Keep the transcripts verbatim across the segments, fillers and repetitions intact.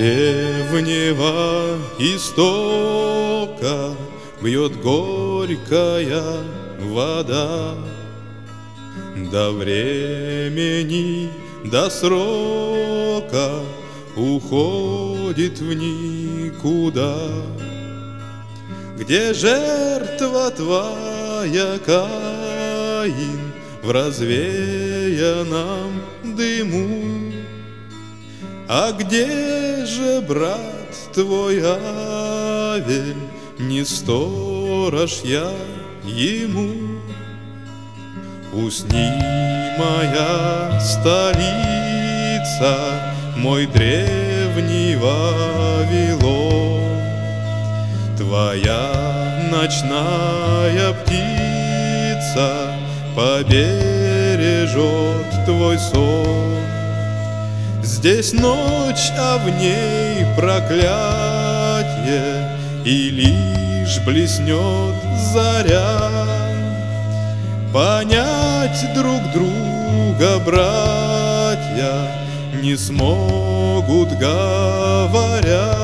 древнего истока бьет горькая вода. До времени, до срока уходит в никуда. Где жертва твоя, Каин, в развеянном дыму? А где же брат твой Авель, не сторож я ему? Усни, моя столица, мой древний Вавилон. Твоя ночная птица побережет твой сон. Здесь ночь, а в ней проклятие, и лишь блеснет заря. Понять друг друга братья не смогут, говоря.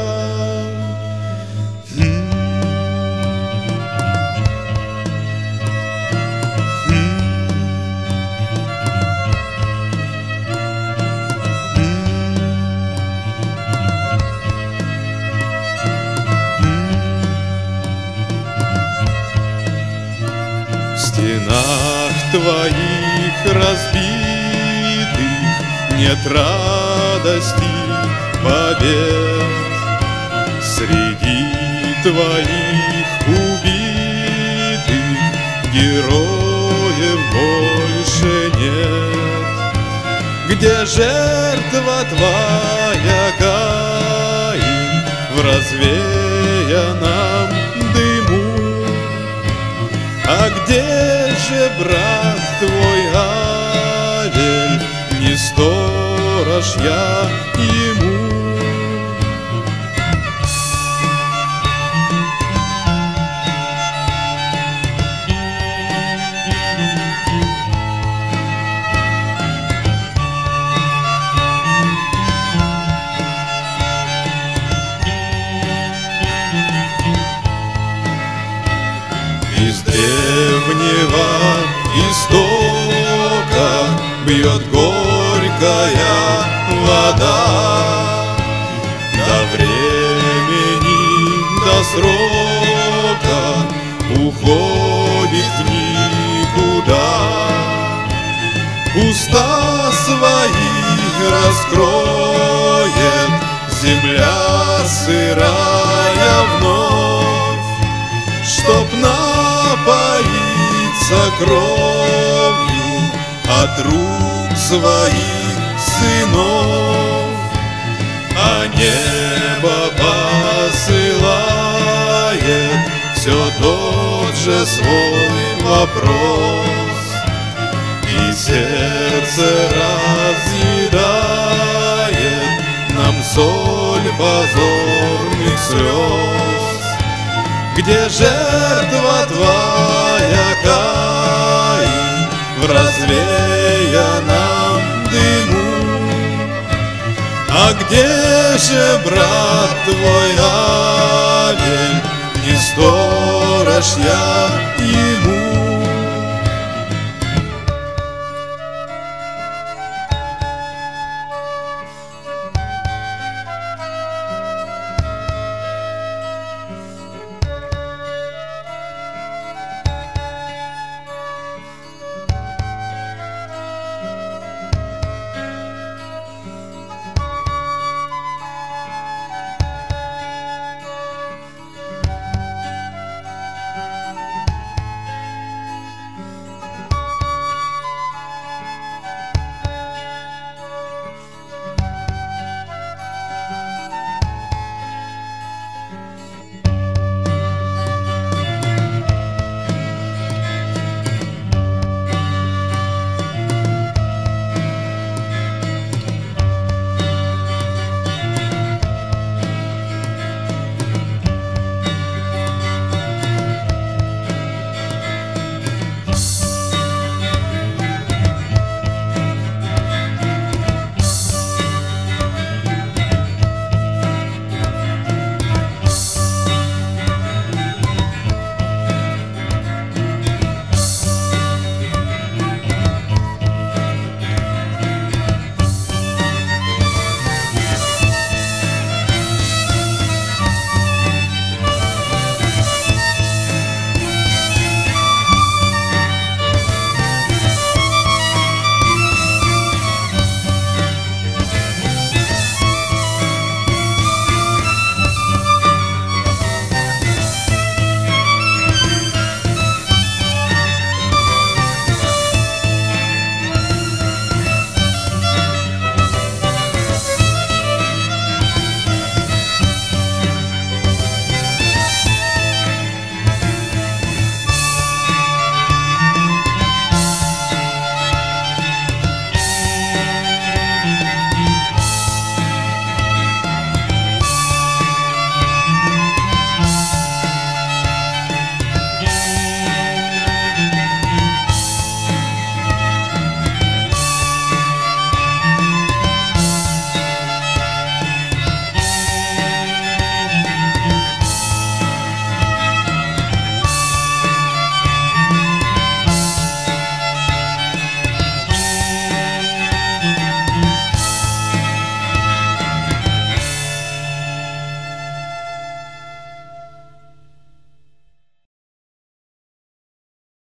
В стенах твоих разбитых нет радости побед. Среди твоих убитых героев больше нет. Где жертва твоя, Каин, в развеянном дыму? А где же брат твой Авель, не сторож я ему? Из древнего истока бьет горькая вода. До времени, до срока уходит в никуда. Уста свои раскроет земля сырая вновь, чтоб напоиться кровью от рук своих сынов. А небо посылает все тот же свой вопрос, и сердце разъедает нам соль позорных слез. Где жертва твоя, Каин, в развеянном дыму? А где же брат твой Авель, не сторож я